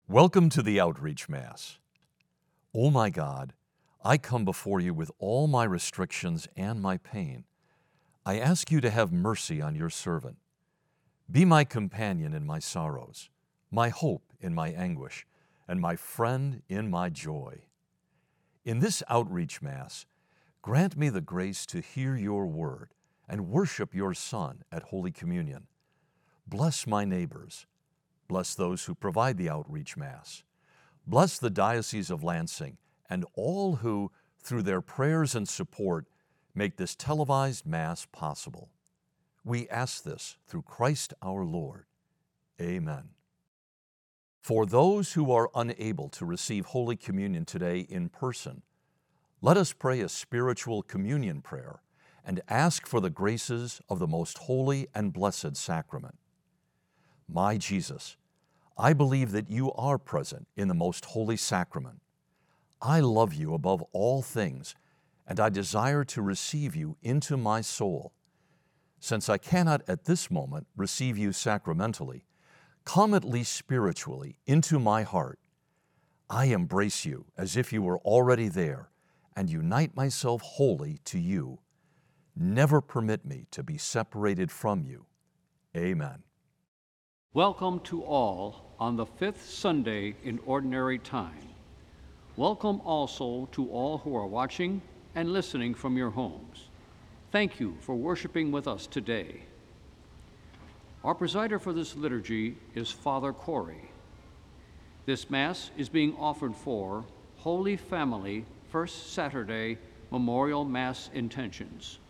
Welcome to the Outreach Mass. O my God, I come before you with all my restrictions and my pain. I ask you to have mercy on your servant. Be my companion in my sorrows, my hope in my anguish, and my friend in my joy. In this Outreach Mass, grant me the grace to hear your word and worship your Son at Holy Communion. Bless my neighbors. Bless those who provide the Outreach Mass. Bless the Diocese of Lansing and all who, through their prayers and support, make this televised Mass possible. We ask this through Christ our Lord. Amen. For those who are unable to receive Holy Communion today in person, let us pray a spiritual communion prayer and ask for the graces of the most holy and blessed sacrament. My Jesus, I believe that you are present in the most holy sacrament. I love you above all things, and I desire to receive you into my soul. Since I cannot at this moment receive you sacramentally, come at least spiritually into my heart. I embrace you as if you were already there and unite myself wholly to you. Never permit me to be separated from you. Amen. Welcome to all on the fifth Sunday in Ordinary Time. Welcome also to all who are watching and listening from your homes. Thank you for worshiping with us today. Our presider for this liturgy is Father Corey. This Mass is being offered for Holy Family First Saturday Memorial Mass intentions.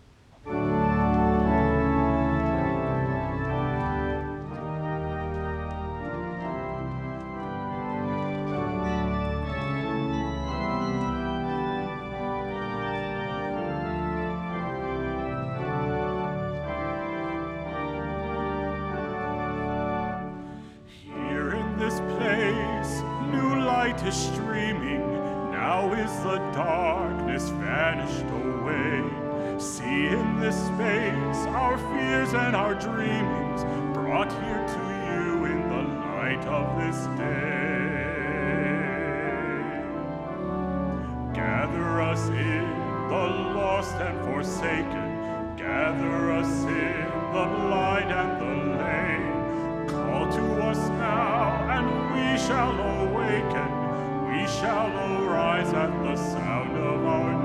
Is streaming, now is the darkness vanished away. See in this space our fears and our dreamings, brought here to you in the light of this day. Gather us in the lost and forsaken, gather us in the blind and the lame. Call to us now and we shall awaken. We shall arise at the sound of our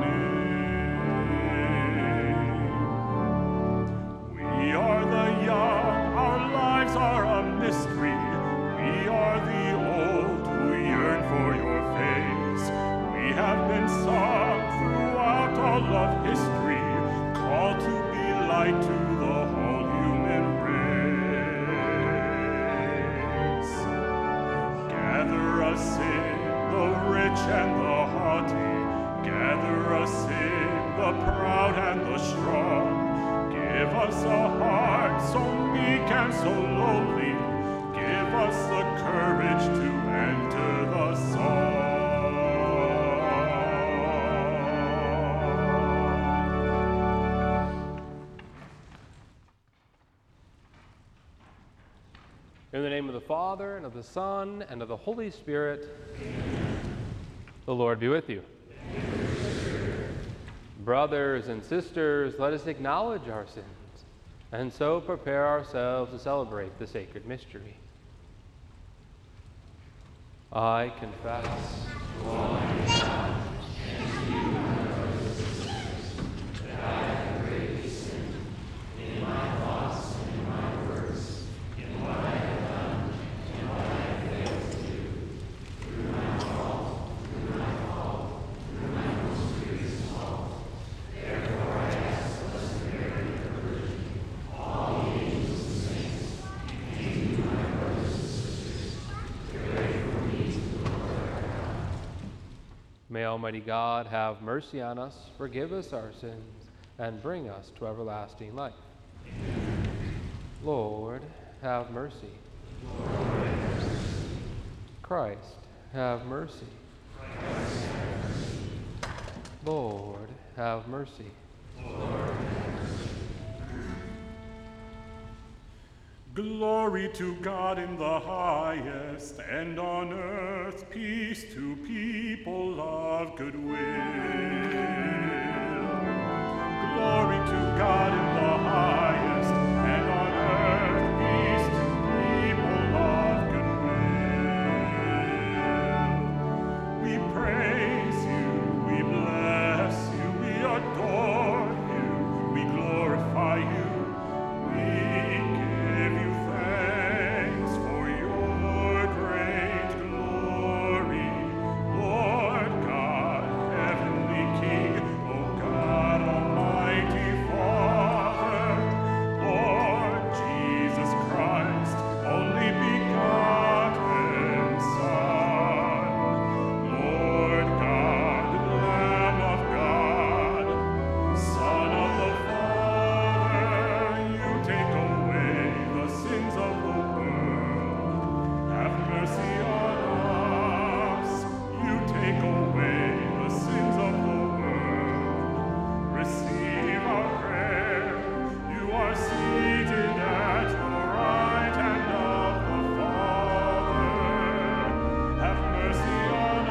name. We are the young, our lives are a mystery. We are the old who yearn for your face. We have been sung throughout all of history, called to be light to the whole human race. Gather us in the rich and the haughty, gather us in the proud and the strong. Give us a heart so meek and so lowly, give us the courage to enter the song. In the name of the Father, and of the Son, and of the Holy Spirit. Amen. The Lord be with you. Brothers and sisters, let us acknowledge our sins, and so prepare ourselves to celebrate the sacred mystery. I confess to Almighty God and to you, my brothers and sisters, that I have greatly sinned in my thoughts and in my words, in what I have done and what I have failed to do, through my fault, through my most grievous fault. Therefore I ask the Blessed Mary, the Virgin, all the angels and saints, and you, my brothers and sisters, to pray for me to the Lord our God. May Almighty God have mercy on us, forgive us our sins, and bring us to everlasting life. Amen. Lord, have mercy. Lord, have mercy. Christ, have mercy. Christ, have mercy. Lord, have mercy. Lord, have mercy. Glory to God in the highest, and on earth peace to people of good will. Glory to God in the highest, and on earth peace to people of good will. We praise you, we bless you, we adore you, we glorify you. We give you thanks for your great glory, Lord God, heavenly King, O God, Almighty Father, Lord Jesus Christ, only begotten Son, Lord God, Lamb of God, Son of the Father, you take away the sins of the world. Have mercy on us. You take away the sins of the world. Receive our prayer. You are seated at the right hand of the Father. Have mercy on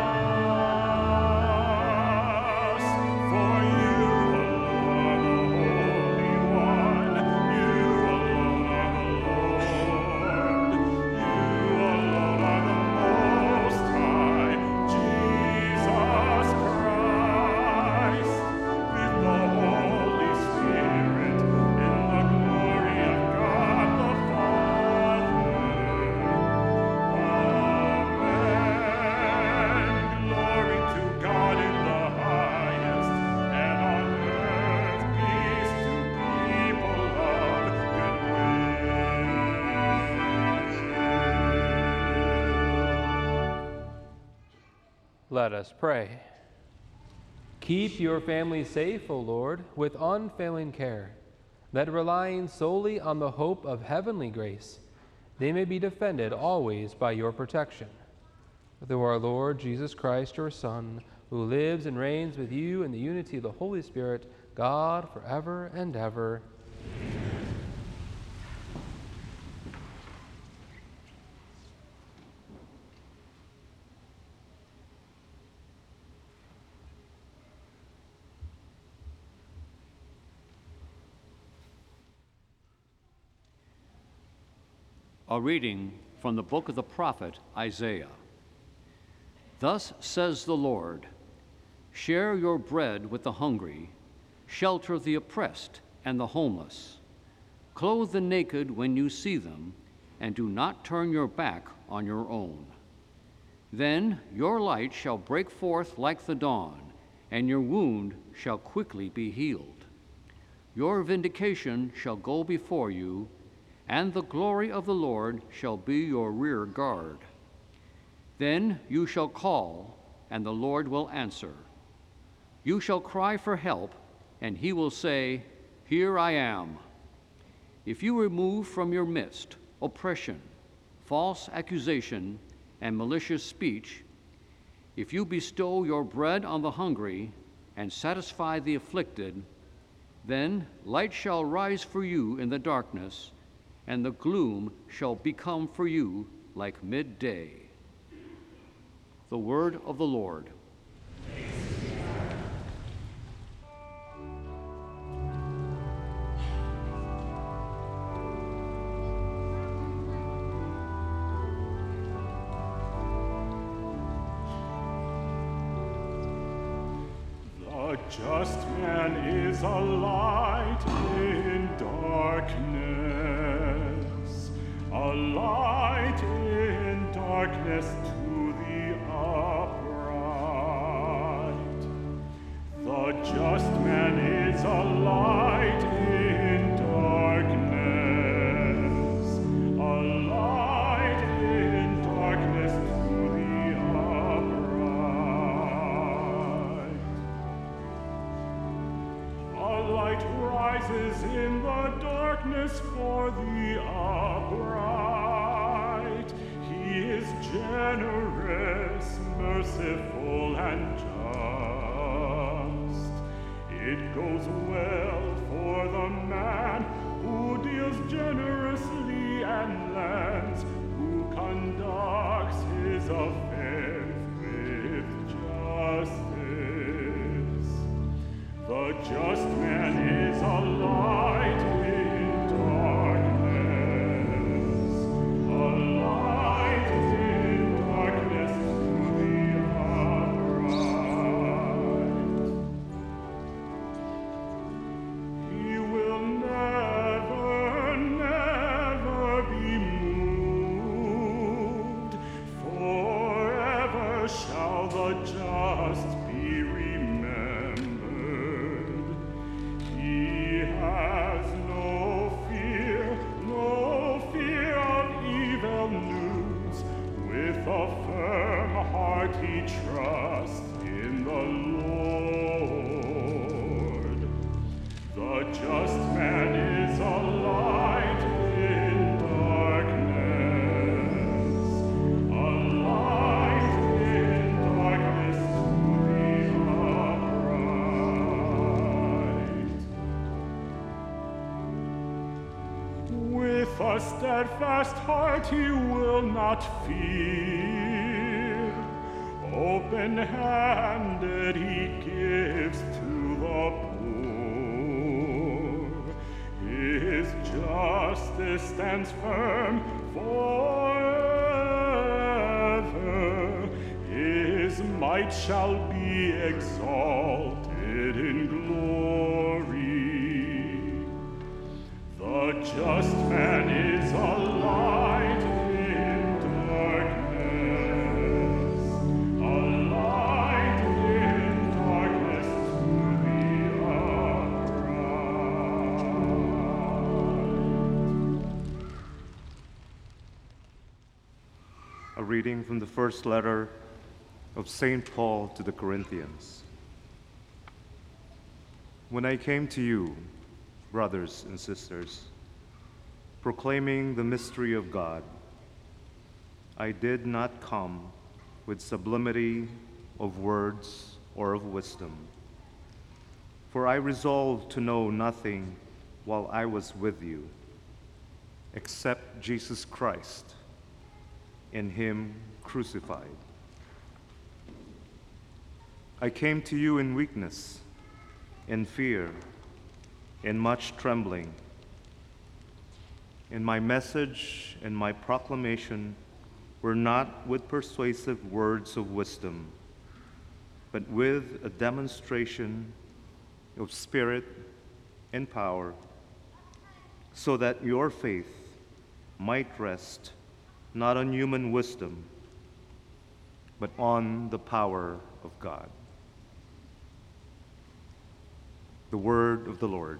us. For you alone are the Holy One. You alone are the Lord. You alone are the Most High, Jesus Christ, with the Holy Spirit, in the glory of God the Father. Amen. Glory to God in the highest, and on earth peace to people of good will. Let us pray. Keep your family safe, O Lord, with unfailing care, that relying solely on the hope of heavenly grace, they may be defended always by your protection. Through our Lord Jesus Christ, your Son, who lives and reigns with you in the unity of the Holy Spirit, God, forever and ever. A reading from the book of the prophet Isaiah. Thus says the Lord, share your bread with the hungry, shelter the oppressed and the homeless. Clothe the naked when you see them, and do not turn your back on your own. Then your light shall break forth like the dawn, and your wound shall quickly be healed. Your vindication shall go before you, and the glory of the Lord shall be your rear guard. Then you shall call, and the Lord will answer. You shall cry for help, and he will say, here I am. If you remove from your midst oppression, false accusation, and malicious speech, if you bestow your bread on the hungry and satisfy the afflicted, then light shall rise for you in the darkness, and the gloom shall become for you like midday. The word of the Lord. The just man is a light in darkness, a light in darkness to the upright. The just man is a light in darkness, a light in darkness to the upright. A light rises in the darkness for the upright. He is generous, merciful, and just. It goes well for the man who deals generously and lends, who conducts his affairs with justice. The just man is a light in darkness, a light in darkness to the upright. He will never, never be moved. Forever shall the just be remembered. He has no fear of evil news. With a firm heart he trusts in the Lord. The just man is a light in darkness, a light in darkness to the upright. With a steadfast heart he will not fear. Open-handed he gives to the poor. His justice stands firm forever. His might shall be exalted in glory. The just man is a light in darkness, a light in darkness to the upright. A reading from the first letter of St. Paul to the Corinthians. When I came to you, brothers and sisters, proclaiming the mystery of God, I did not come with sublimity of words or of wisdom, for I resolved to know nothing while I was with you, except Jesus Christ and him crucified. I came to you in weakness, in fear, in much trembling. And my message and my proclamation were not with persuasive words of wisdom, but with a demonstration of spirit and power, so that your faith might rest not on human wisdom, but on the power of God. The word of the Lord.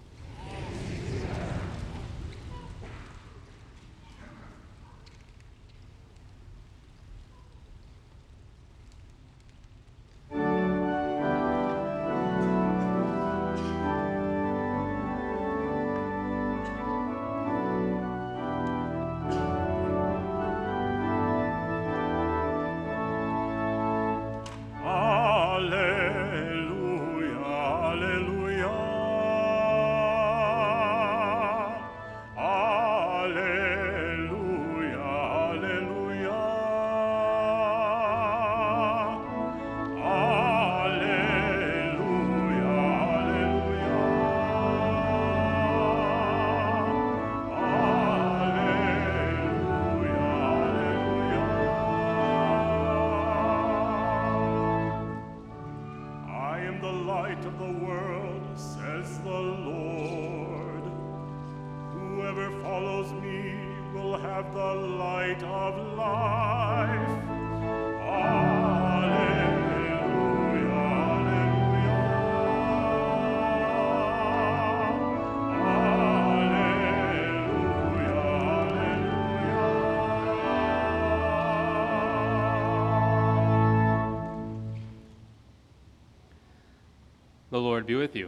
The Lord be with you.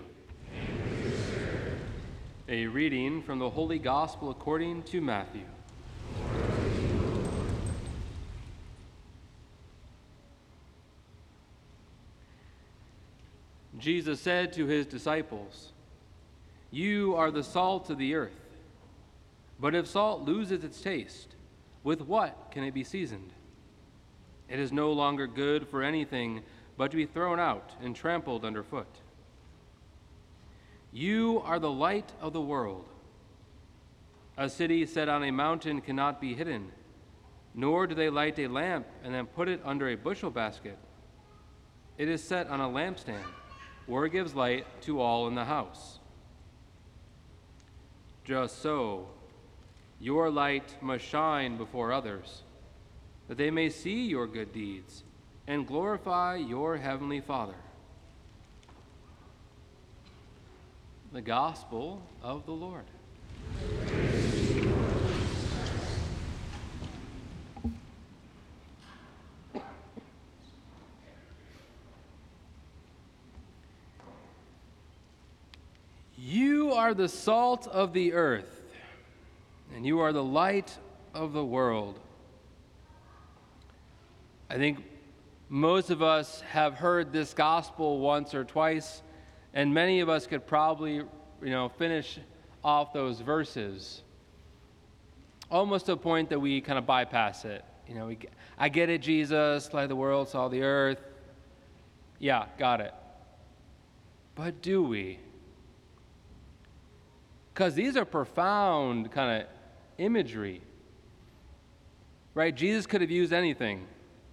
A reading from the Holy Gospel according to Matthew. Jesus said to his disciples, You are the salt of the earth. But if salt loses its taste, with what can it be seasoned? It is no longer good for anything but to be thrown out and trampled underfoot. You are the light of the world. A city set on a mountain cannot be hidden, nor do they light a lamp and then put it under a bushel basket. It is set on a lampstand, where it gives light to all in the house. Just so, your light must shine before others, that they may see your good deeds and glorify your heavenly Father. The Gospel of the Lord. You are the salt of the earth, and you are the light of the world. I think most of us have heard this gospel once or twice, and many of us could probably, finish off those verses almost to a point that we kind of bypass it. I get it, Jesus, light of the world, salt of the earth. Yeah, got it. But do we? Because these are profound kind of imagery, right? Jesus could have used anything.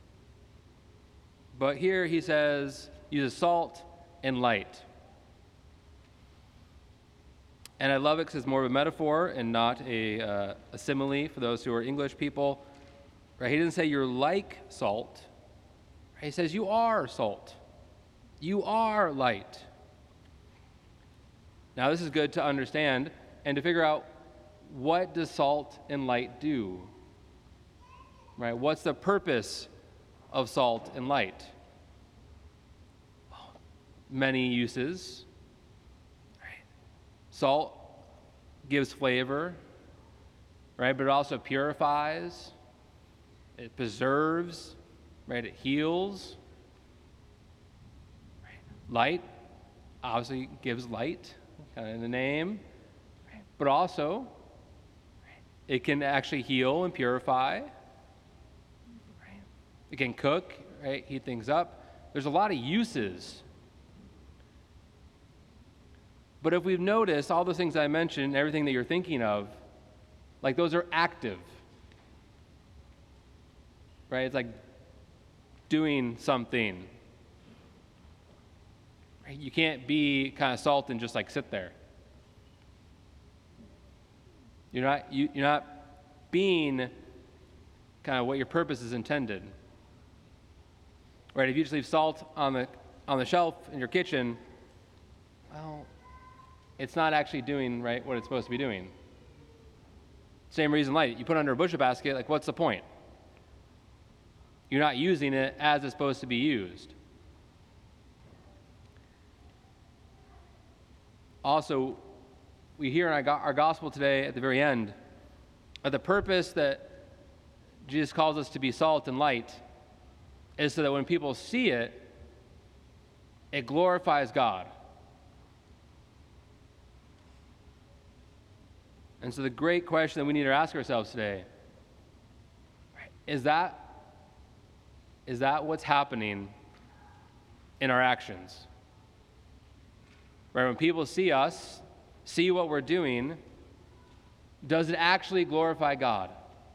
But here he says, uses salt and light. And I love it because it's more of a metaphor and not a simile for those who are English people. Right? He doesn't say you're like salt. Right? He says you are salt. You are light. Now this is good to understand and to figure out, what does salt and light do? Right? What's the purpose of salt and light? Many uses. Right? Salt gives flavor, right? But it also purifies, it preserves, right? It heals. Right? Light obviously gives light, kind of in the name, right? But also it can actually heal and purify. Right? It can cook, right? Heat things up. There's a lot of uses. But if we've noticed all those things I mentioned, everything that you're thinking of, like those are active. Right? It's like doing something. Right? You can't be kind of salt and just like sit there. You're not being kind of what your purpose is intended. Right? If you just leave salt on the shelf in your kitchen, well, it's not actually doing right what it's supposed to be doing. Same reason light. You put it under a bushel basket, like what's the point? You're not using it as it's supposed to be used. Also, we hear in our gospel today at the very end that the purpose that Jesus calls us to be salt and light is so that when people see it, it glorifies God. And so the great question that we need to ask ourselves today, is that what's happening in our actions? Right? When people see us, see what we're doing, does it actually glorify God?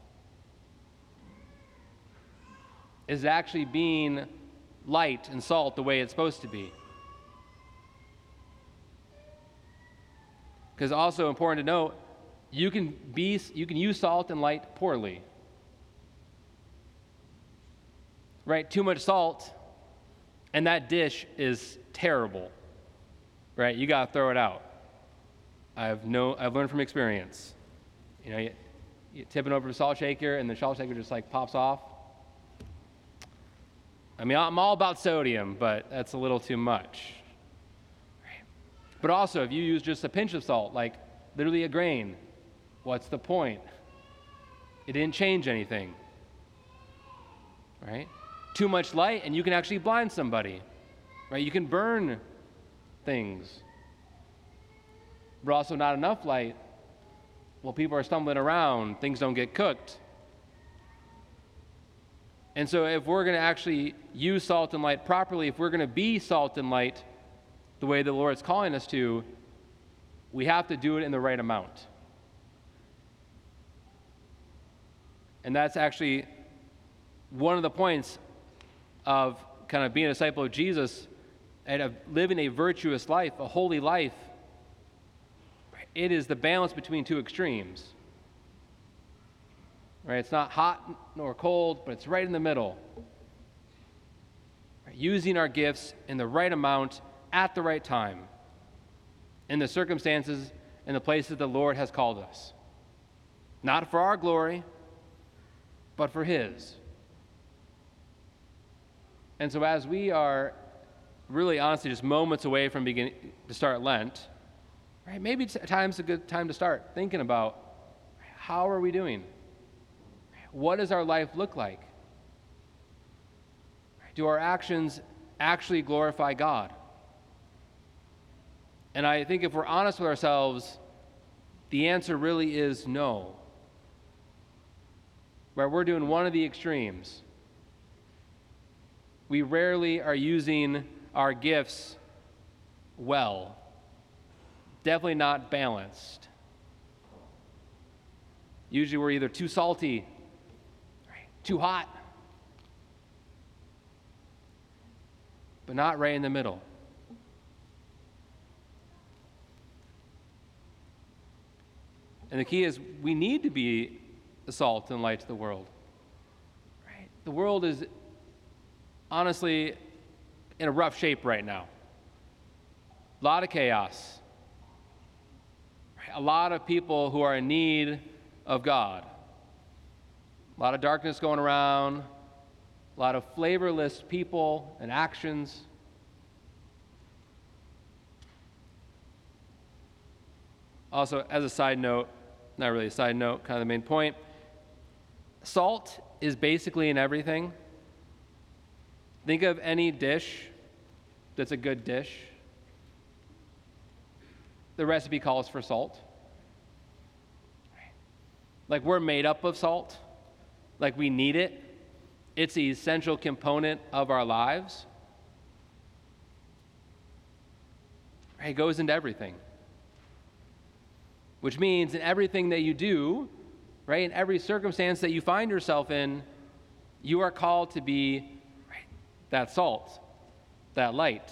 Is it actually being light and salt the way it's supposed to be? Because also important to note, you can use salt and light poorly. Right? Too much salt, and that dish is terrible. Right? You got to throw it out. I've learned from experience. You tip it over to a salt shaker, and the salt shaker just like pops off. I mean, I'm all about sodium, but that's a little too much. Right? But also, if you use just a pinch of salt, like literally a grain, what's the point? It didn't change anything. Right? Too much light, and you can actually blind somebody. Right? You can burn things. but also not enough light, well, people are stumbling around, things don't get cooked. And so if we're going to actually use salt and light properly, if we're going to be salt and light the way the Lord's calling us to, we have to do it in the right amount. And that's actually one of the points of kind of being a disciple of Jesus and of living a virtuous life, a holy life. It is the balance between two extremes. Right? It's not hot nor cold, but it's right in the middle. Right? Using our gifts in the right amount at the right time, in the circumstances and the places the Lord has called us. Not for our glory, but for His. And so as we are really honestly just moments away from beginning to start Lent, right, maybe time's a good time to start thinking about, how are we doing? What does our life look like? Do our actions actually glorify God? And I think if we're honest with ourselves, the answer really is no. Where we're doing one of the extremes. We rarely are using our gifts well. Definitely not balanced. Usually we're either too salty, too hot, but not right in the middle. And the key is we need to be the salt and light to the world. Right? The world is honestly in a rough shape right now. A lot of chaos. Right? A lot of people who are in need of God. A lot of darkness going around. A lot of flavorless people and actions. Also, as a side note, not really a side note, kind of the main point, salt is basically in everything. Think of any dish that's a good dish. The recipe calls for salt. Like we're made up of salt. Like we need it. It's the essential component of our lives. It goes into everything. Which means in everything that you do, right, in every circumstance that you find yourself in, you are called to be that salt, that light.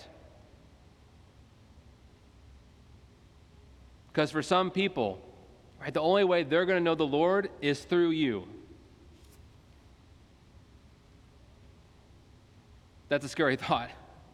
Because for some people, right, the only way they're going to know the Lord is through you. That's a scary thought.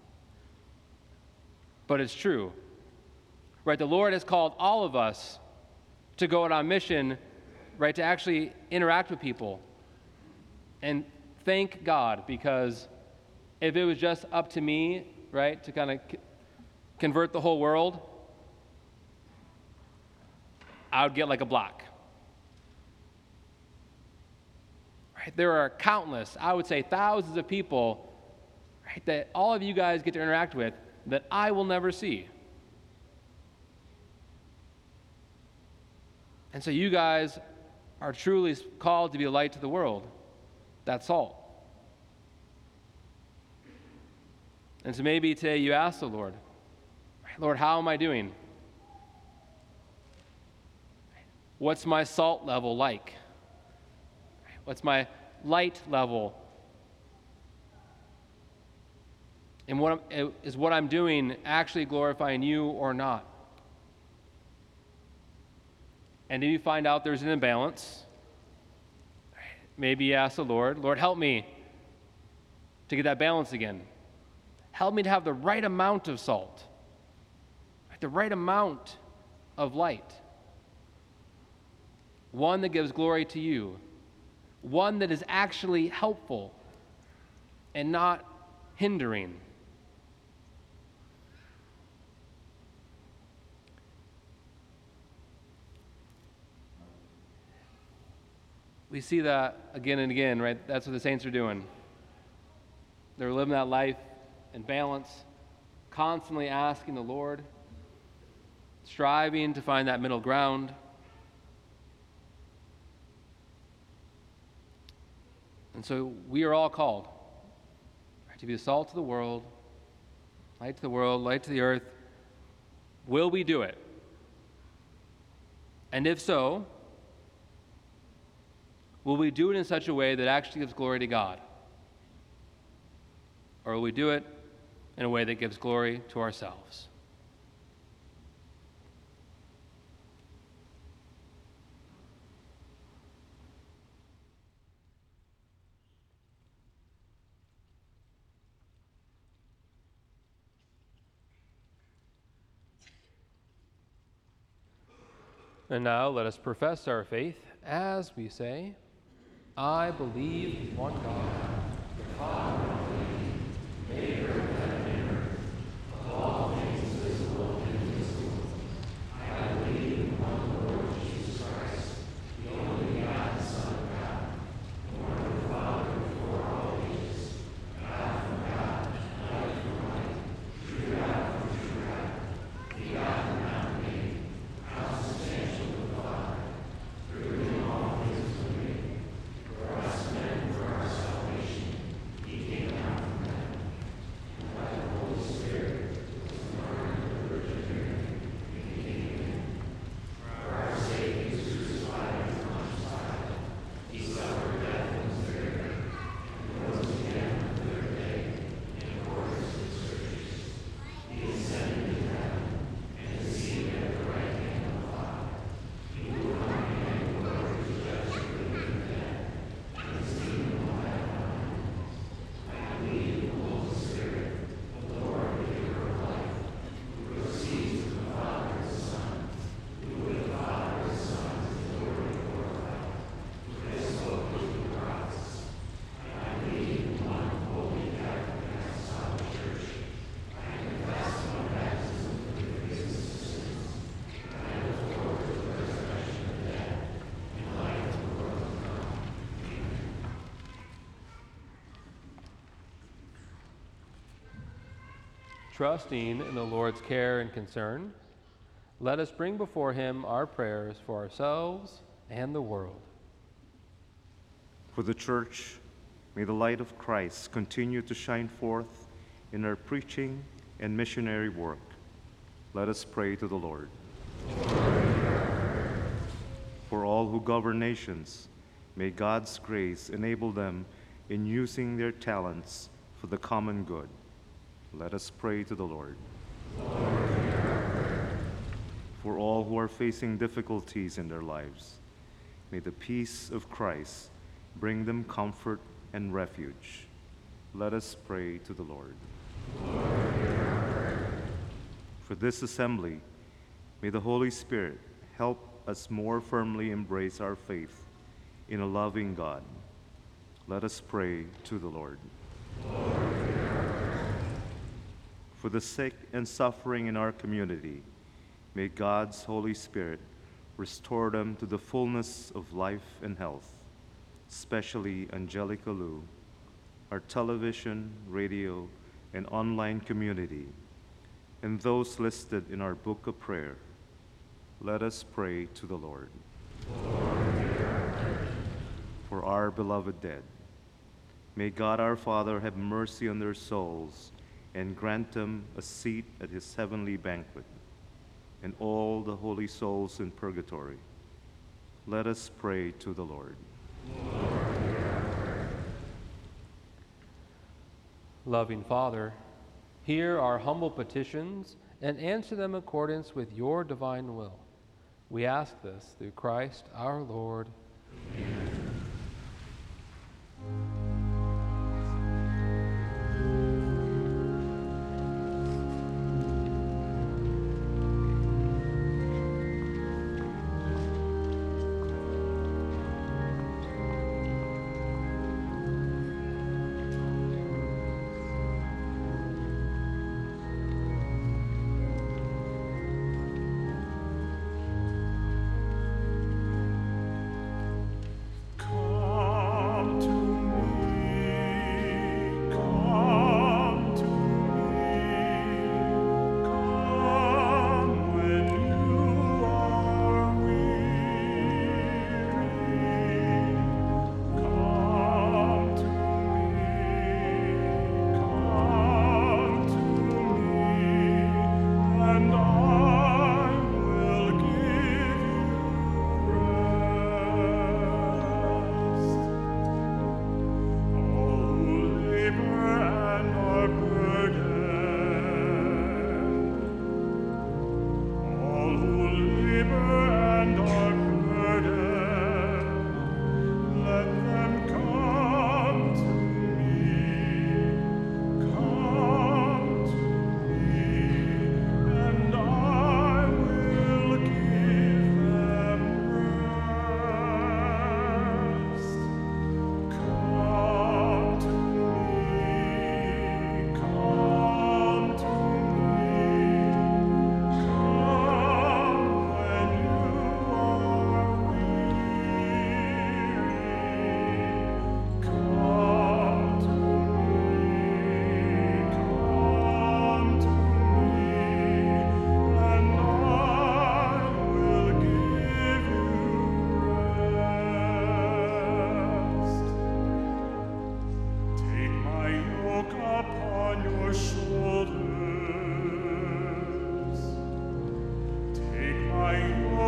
But it's true. Right, the Lord has called all of us to go out on mission, right, to actually interact with people. And thank God, because if it was just up to me, right, to kind of convert the whole world, I would get like a block. Right? There are countless, I would say thousands of people, right, that all of you guys get to interact with that I will never see. And so you guys are truly called to be a light to the world. That's salt. And so maybe today you ask the Lord, Lord, how am I doing? What's my salt level like? What's my light level? And what I'm doing actually glorifying you or not? And if you find out there's an imbalance, maybe you ask the Lord, Lord, help me to get that balance again. Help me to have the right amount of salt, the right amount of light. One that gives glory to you. One that is actually helpful and not hindering. We see that again and again, right? That's what the saints are doing. They're living that life in balance, constantly asking the Lord, striving to find that middle ground. And so we are all called to be the salt of the world, light to the world, light to the earth. Will we do it? And if so, will we do it in such a way that actually gives glory to God? Or will we do it in a way that gives glory to ourselves? And now let us profess our faith as we say, I believe in one God, the Father Almighty, maker of heaven and earth, of all things visible and invisible. I believe in one Lord Jesus Christ, the only begotten Son of God, born of the Father before all ages, God from God, light from light, true God from true God, begotten not made, consubstantial with the Father, through whom all things were made. For us men, for our salvation, he came down from heaven, and by the Holy Spirit was born of the Virgin Mary, and became man. For our sake he was crucified and crucified. He suffered death and was buried, and rose again on the third day, in accordance with the Scriptures. He ascended to heaven, and is seated at the right hand of the Father. He will come again in glory to judge the living and the dead, and his kingdom will have no end. I believe in the Holy Spirit, the Lord, the giver of life, who proceeds from the Father and the Son, who with the Father and the Son is adored and glorified, who has spoken through the prophets. I believe in one holy Catholic and apostolic Church. I confess one baptism for the forgiveness of sins. I look forward to the resurrection of the dead and life of the world to come. Amen. Trusting in the Lord's care and concern, let us bring before him our prayers for ourselves and the world. For the Church, may the light of Christ continue to shine forth in our preaching and missionary work. Let us pray to the Lord. For all who govern nations, may God's grace enable them in using their talents for the common good. Let us pray to the Lord. For all who are facing difficulties in their lives, may the peace of Christ bring them comfort and refuge. Let us pray to the Lord. For this assembly, may the Holy Spirit help us more firmly embrace our faith in a loving God. Let us pray to the Lord. For the sick and suffering in our community, may God's Holy Spirit restore them to the fullness of life and health, especially Angelica Lu, our television, radio, and online community, and those listed in our book of prayer. Let us pray to the Lord. For our beloved dead, may God our Father have mercy on their souls and grant them a seat at his heavenly banquet, and all the holy souls in purgatory. Let us pray to the Lord. Loving Father, hear our humble petitions and answer them in accordance with your divine will. We ask this through Christ our Lord. Amen.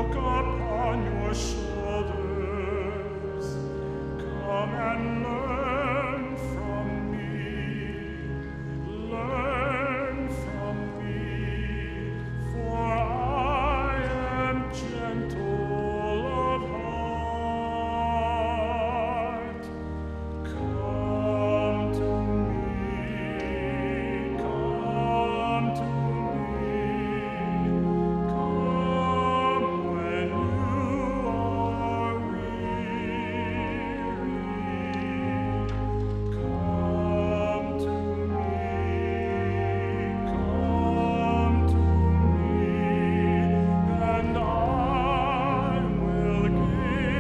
yoke upon your shoulders. Come and learn from me. Learn from me, for I am gentle of heart. Come to me, come to me, come when you are weary. Come to me, and I will give you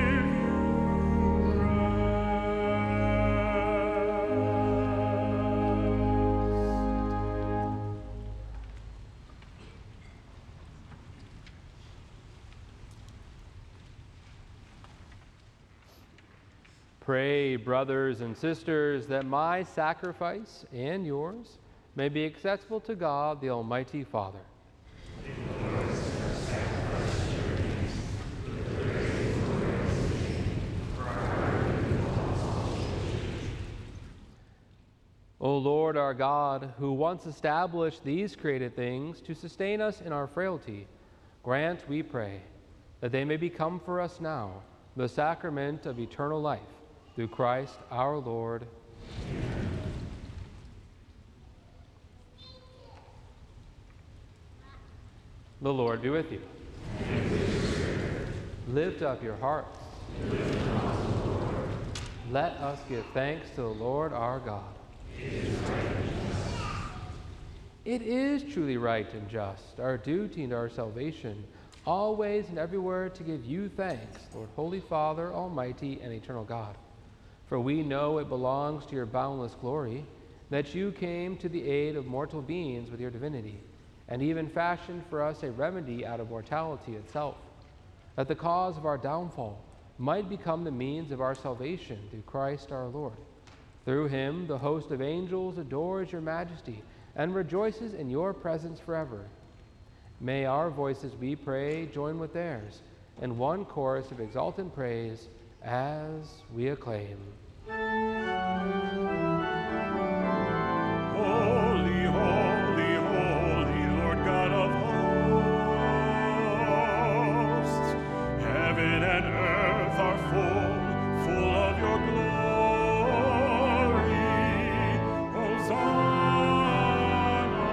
Pray, brothers and sisters, that my sacrifice and yours may be acceptable to God, the Almighty Father. O Lord our God, who once established these created things to sustain us in our frailty, grant, we pray, that they may become for us now the sacrament of eternal life, through Christ our Lord. The Lord be with you. Lift up your hearts. Let us give thanks to the Lord our God. It is truly right and just, our duty and our salvation, always and everywhere to give you thanks, Lord, Holy Father, Almighty and eternal God. For we know it belongs to your boundless glory that you came to the aid of mortal beings with your divinity, and even fashioned for us a remedy out of mortality itself, that the cause of our downfall might become the means of our salvation through Christ our Lord. Through him the host of angels adores your majesty and rejoices in your presence forever. May our voices, we pray, join with theirs in one chorus of exultant praise as we acclaim. Holy, holy, holy, Lord God of hosts. Heaven and earth are full of your glory. Hosanna,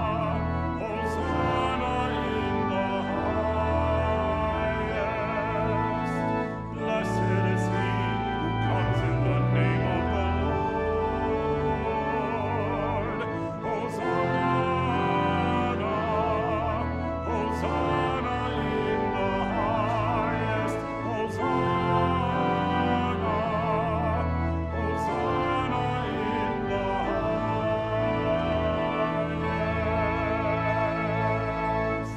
Hosanna in the highest. Blessed is he who comes in the name of the Lord. Hosanna, Hosanna in the highest. Hosanna, Hosanna in the highest.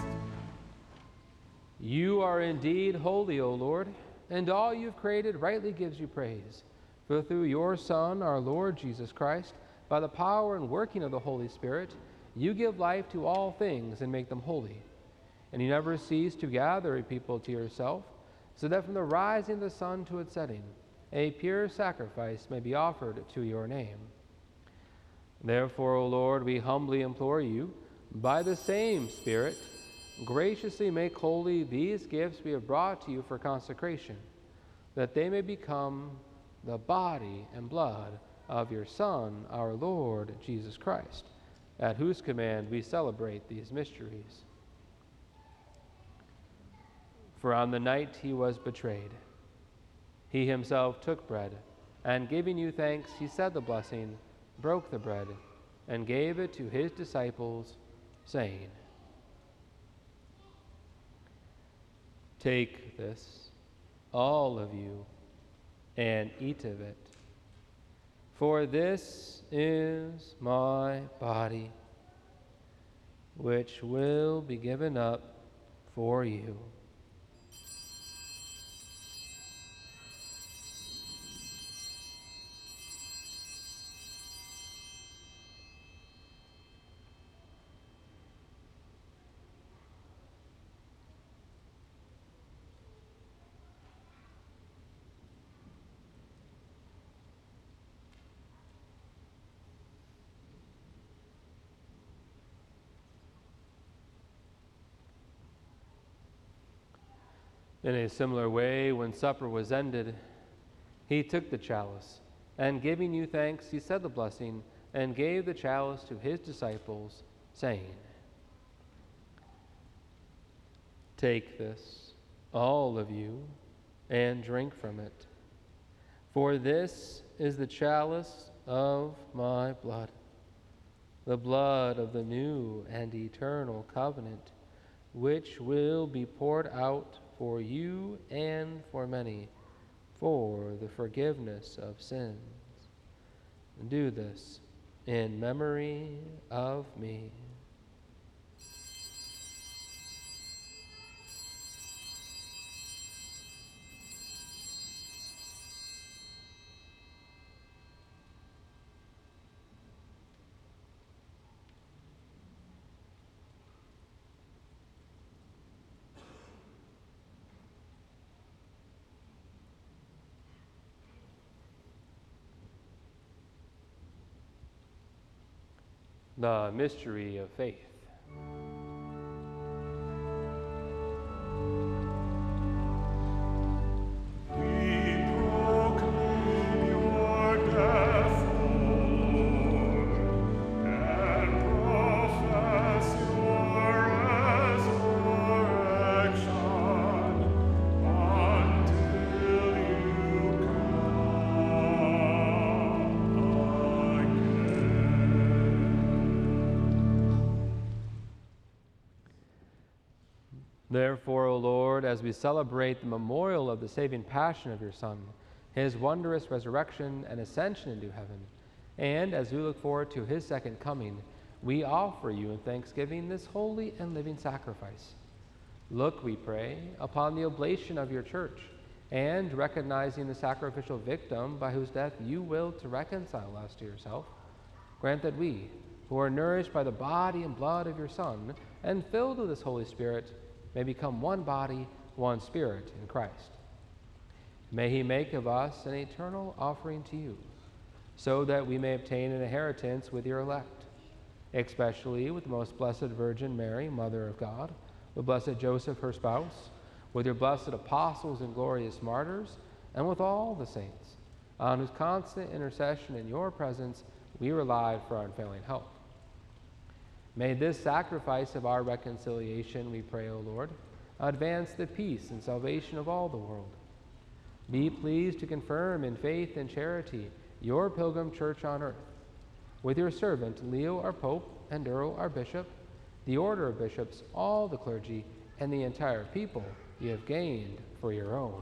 You are indeed holy, O Lord, and all you've created rightly gives you praise. For through your Son, our Lord Jesus Christ, by the power and working of the Holy Spirit, you give life to all things and make them holy. And you never cease to gather a people to yourself, so that from the rising of the sun to its setting, a pure sacrifice may be offered to your name. Therefore, O Lord, we humbly implore you, by the same Spirit, graciously make holy these gifts we have brought to you for consecration, that they may become the body and blood of your Son, our Lord Jesus Christ, at whose command we celebrate these mysteries. For on the night he was betrayed, he himself took bread, and giving you thanks, he said the blessing, broke the bread, and gave it to his disciples, saying, "Take this, all of you, and eat of it. For this is my body, which will be given up for you." In a similar way, when supper was ended, he took the chalice, and giving you thanks, he said the blessing, and gave the chalice to his disciples, saying, "Take this, all of you, and drink from it. For this is the chalice of my blood, the blood of the new and eternal covenant, which will be poured out for you and for many for the forgiveness of sins. Do this in memory of me." The mystery of faith. We proclaim your death, O Lord, and profess your resurrection until you come again. Therefore, O Lord, as we celebrate the memorial of the saving passion of your Son, his wondrous resurrection and ascension into heaven, and as we look forward to his second coming, we offer you in thanksgiving this holy and living sacrifice. Look, we pray, upon the oblation of your church, and recognizing the sacrificial victim by whose death you willed to reconcile us to yourself, grant that we, who are nourished by the body and blood of your Son, and filled with this Holy Spirit, may become one body, one spirit in Christ. May he make of us an eternal offering to you, so that we may obtain an inheritance with your elect, especially with the most blessed Virgin Mary, Mother of God, with blessed Joseph, her spouse, with your blessed apostles and glorious martyrs, and with all the saints, on whose constant intercession in your presence we rely for our unfailing help. May this sacrifice of our reconciliation, we pray, O Lord, advance the peace and salvation of all the world. Be pleased to confirm in faith and charity your pilgrim church on earth, with your servant Leo our Pope and Earl our Bishop, the order of bishops, all the clergy, and the entire people you have gained for your own.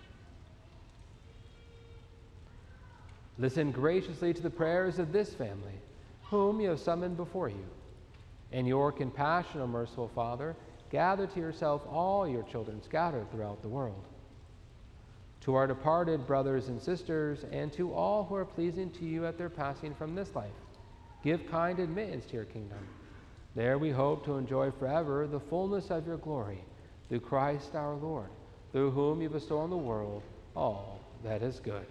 Listen graciously to the prayers of this family, whom you have summoned before you. In your compassion, O merciful Father, gather to yourself all your children scattered throughout the world. To our departed brothers and sisters, and to all who are pleasing to you at their passing from this life, give kind admittance to your kingdom. There we hope to enjoy forever the fullness of your glory, through Christ our Lord, through whom you bestow on the world all that is good.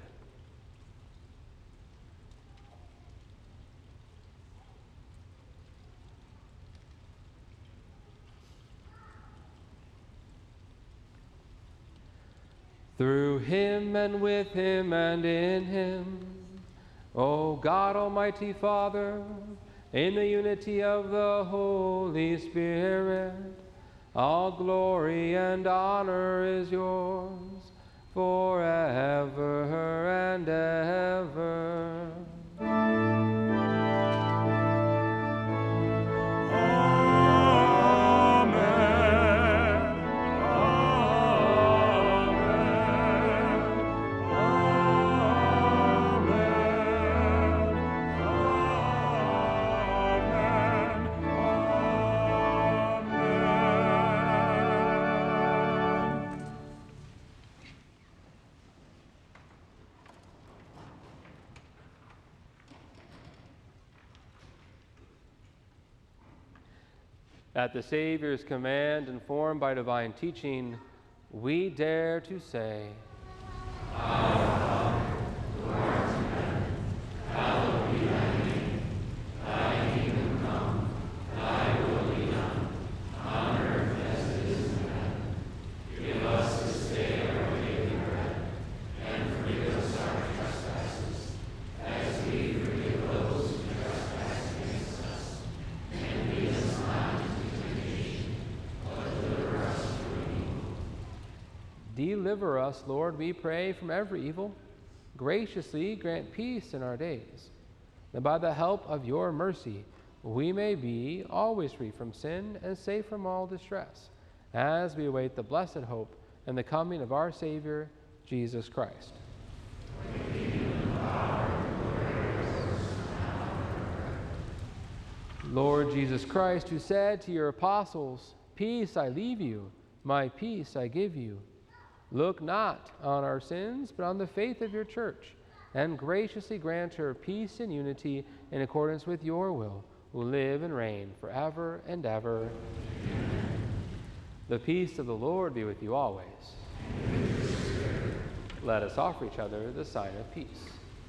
Through him and with him and in him, O God, Almighty Father, in the unity of the Holy Spirit, all glory and honor is yours forever and ever. At the Savior's command, informed by divine teaching, we dare to say, Give us this Deliver us, Lord, we pray, from every evil. Graciously grant peace in our days, that by the help of your mercy we may be always free from sin and safe from all distress, as we await the blessed hope and the coming of our Savior, Jesus Christ. Lord Jesus Christ, who said to your apostles, "Peace I leave you, my peace I give you," look not on our sins, but on the faith of your church, and graciously grant her peace and unity in accordance with your will, who live and reign forever and ever. The peace of the Lord be with you always. Let us offer each other the sign of peace.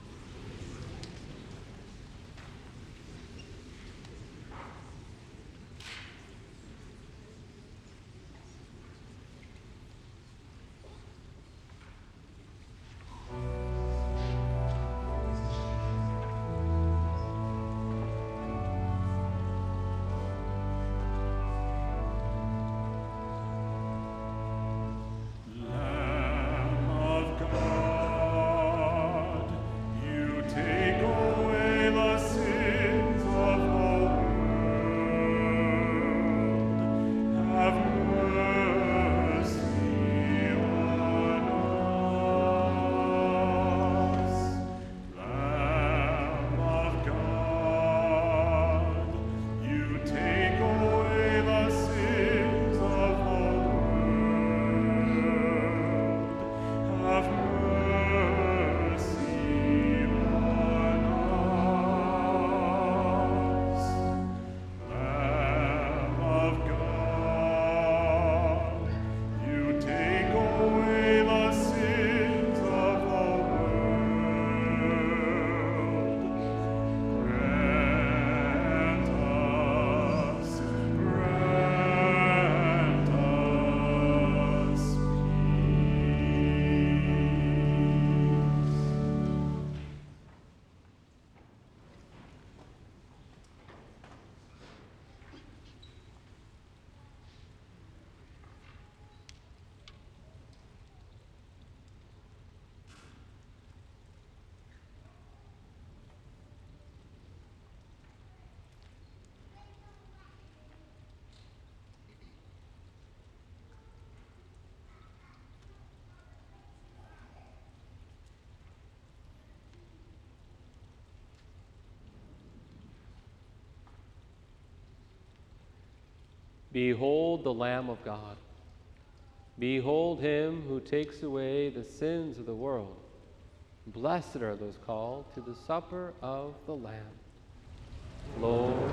Behold the Lamb of God. Behold him who takes away the sins of the world. Blessed are those called to the supper of the Lamb. Lord,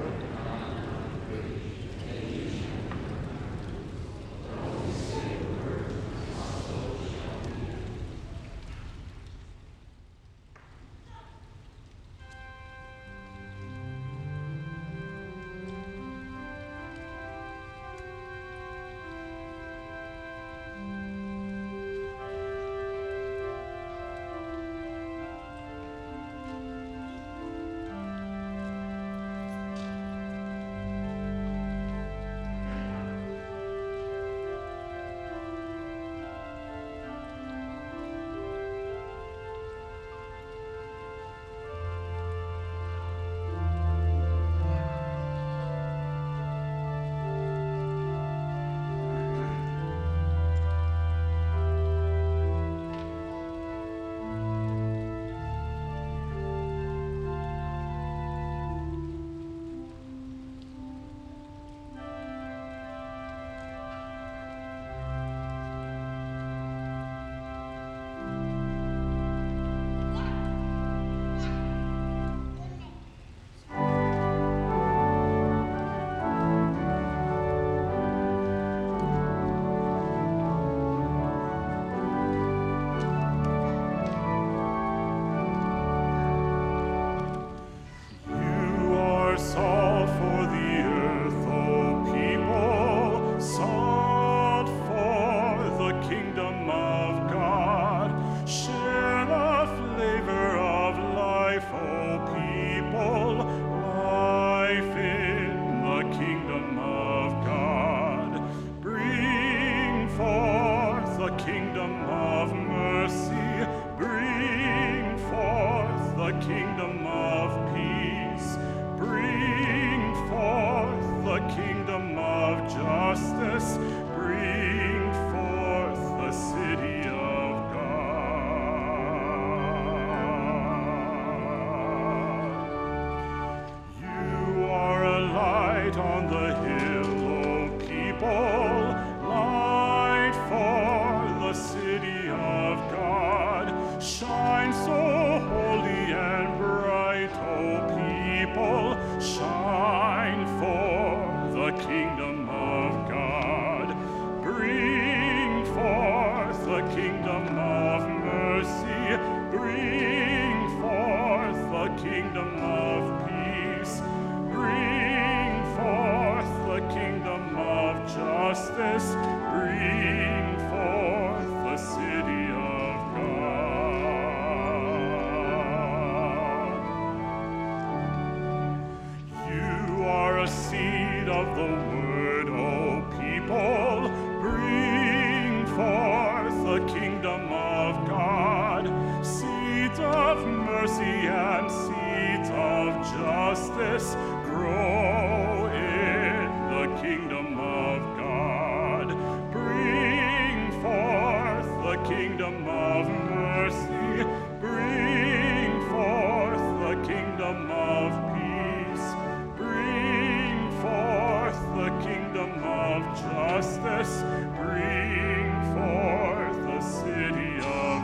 justice grow in the kingdom of God. Bring forth the kingdom of mercy. Bring forth the kingdom of peace. Bring forth the kingdom of justice. Bring forth the city of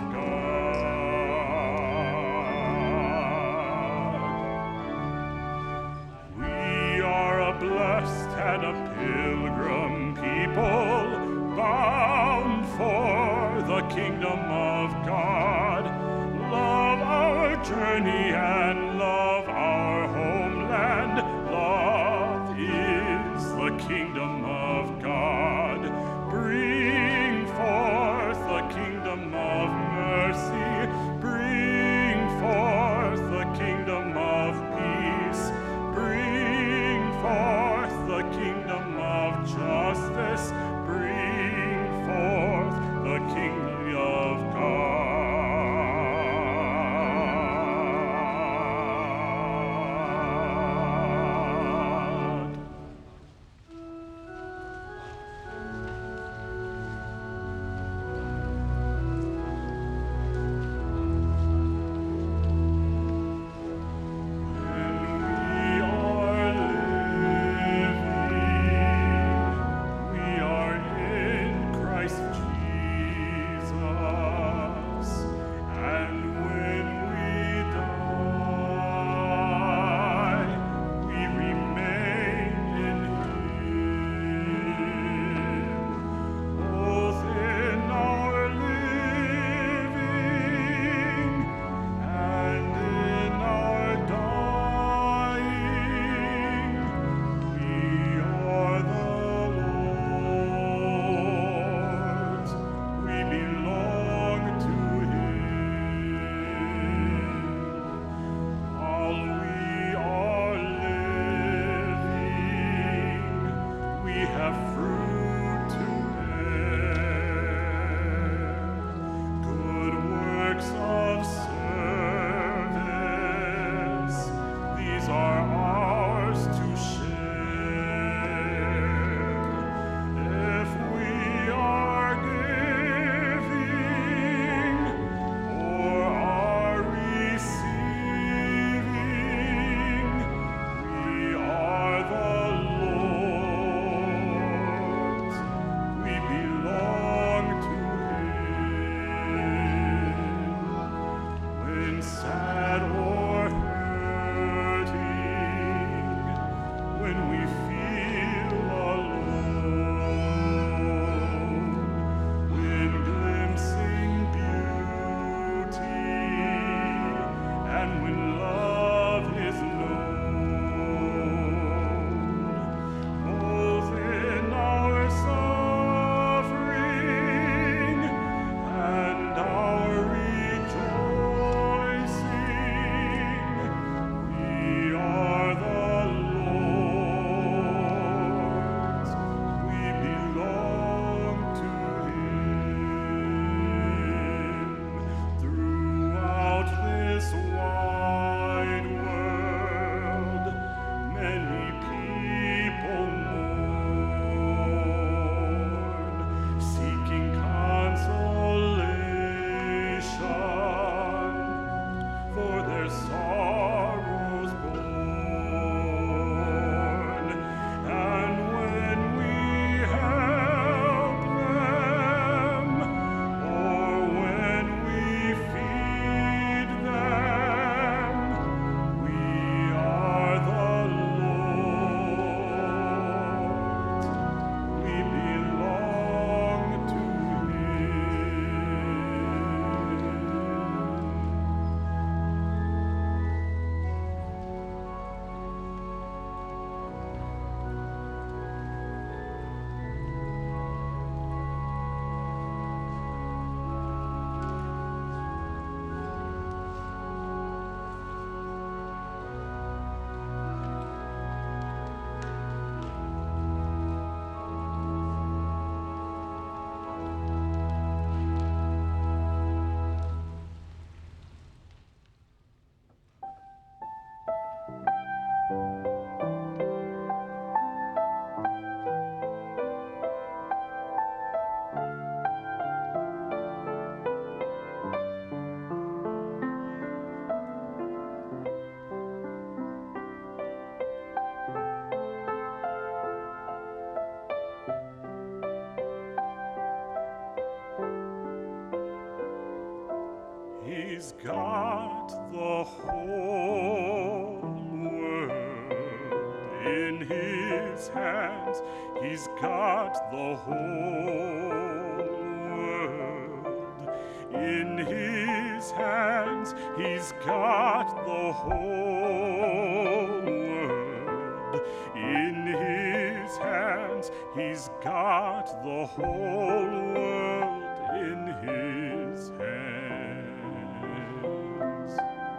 God. We are a blessed and a pilgrim people, bound for the kingdom of God. He's got the whole world in his hands. He's got the whole world in his hands. He's got the whole world in his hands. He's got the whole world in his hands.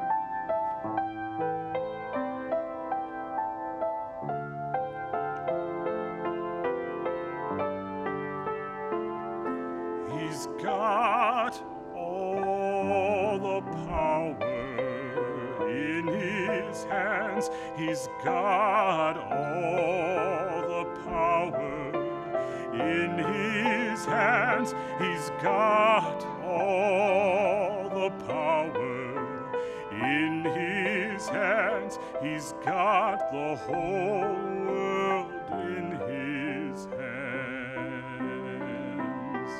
He's got all the power in his hands. He's got all the power in his hands. He's got all the power in his hands. He's got the whole world in his hands.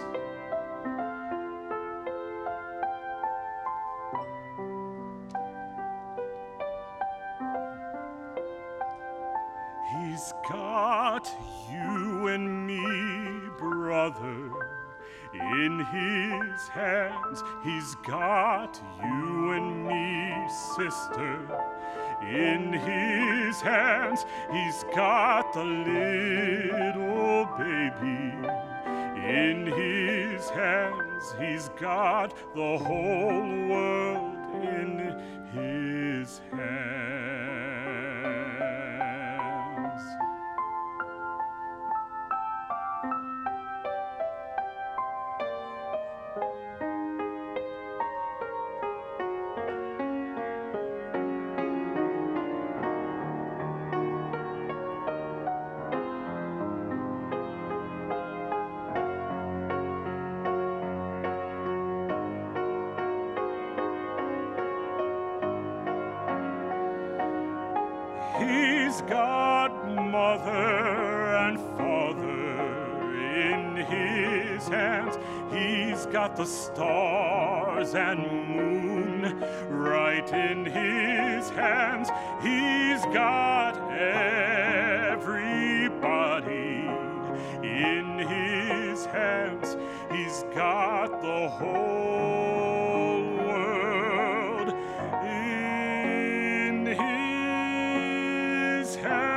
He's got you and me, brother, in his hands. He's got you and me, sister, in his hands. He's got the little baby in his hands. He's got the whole world in his hands. He's got mother and father in his hands. He's got the stars and moon right in his hands. He's got everybody in his hands. He's got the whole world in his hands.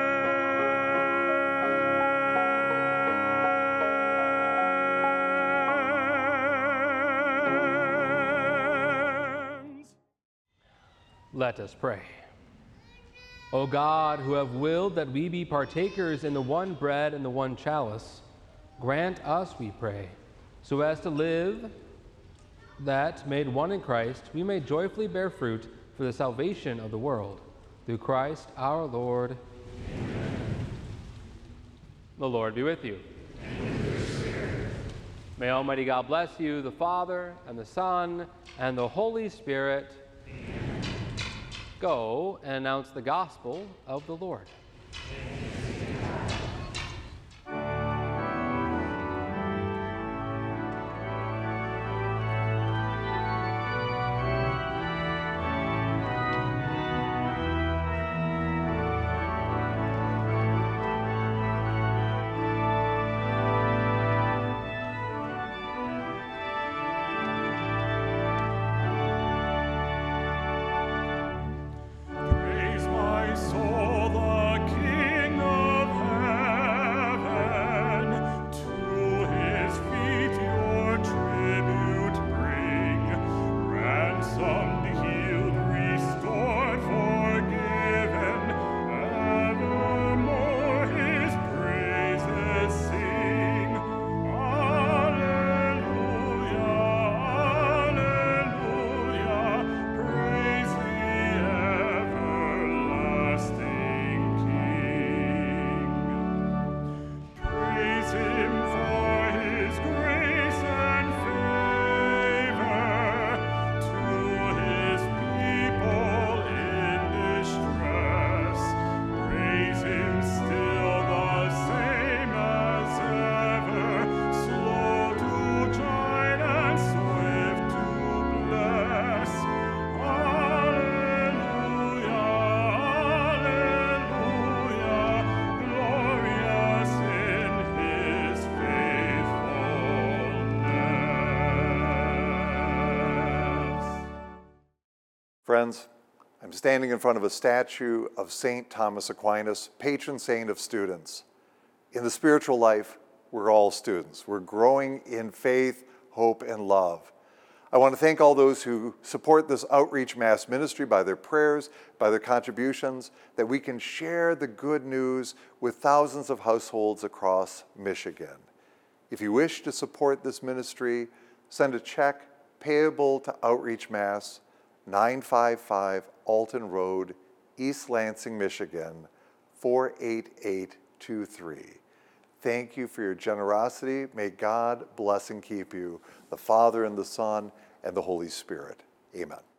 Let us pray. O God, who have willed that we be partakers in the one bread and the one chalice, grant us, we pray, so as to live, that, made one in Christ, we may joyfully bear fruit for the salvation of the world. Through Christ our Lord. Amen. The Lord be with you. And with your spirit. May Almighty God bless you, the Father, and the Son, and the Holy Spirit. Amen. Go and announce the gospel of the Lord. Praise my soul, the King Friends, I'm standing in front of a statue of St. Thomas Aquinas, patron saint of students. In the spiritual life, we're all students. We're growing in faith, hope, and love. I want to thank all those who support this Outreach Mass ministry by their prayers, by their contributions, that we can share the good news with thousands of households across Michigan. If you wish to support this ministry, send a check payable to Outreach Mass, 955 Alton Road, East Lansing, Michigan, 48823. Thank you for your generosity. May God bless and keep you, the Father and the Son and the Holy Spirit. Amen.